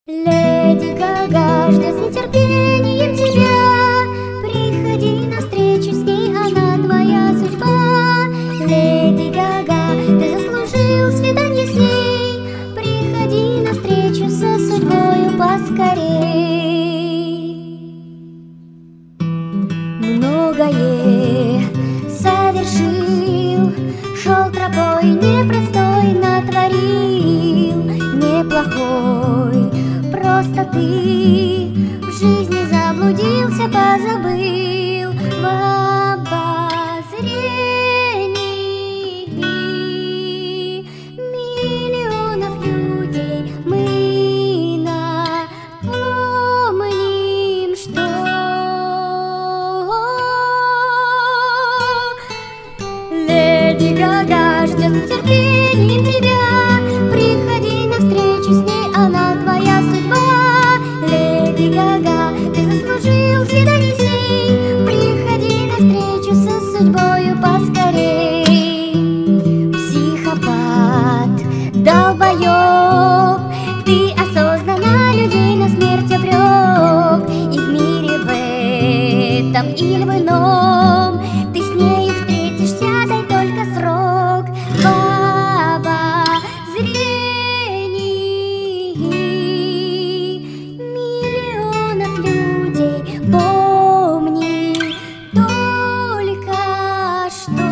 Леди Гага ждет с нетерпением тебя. Приходи на встречу с ней, она твоя судьба. Леди Гага, ты заслужил свидание с ней. Приходи на встречу со судьбою поскорей. Многое совершил, шел тропой непростой, натворил неплохой. Просто ты в жизни заблудился, позабыл в обозрении миллионов людей. Мы напомним, что Леди Гага ждет с нетерпением тебя. Приходи на встречу с ней, она твоя судьба. Леди Гага, ты заслужил свидание с ней. Приходи на встречу со судьбою поскорей. Психопат, долбоёб, ты осознанно людей на смерть обрёк. И в мире в этом или в ином ты с нею встретишься, дай только срок. В обозрении миллионов людей помни только что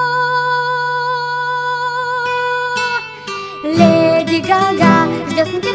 Леди Гага ждет с нетерпением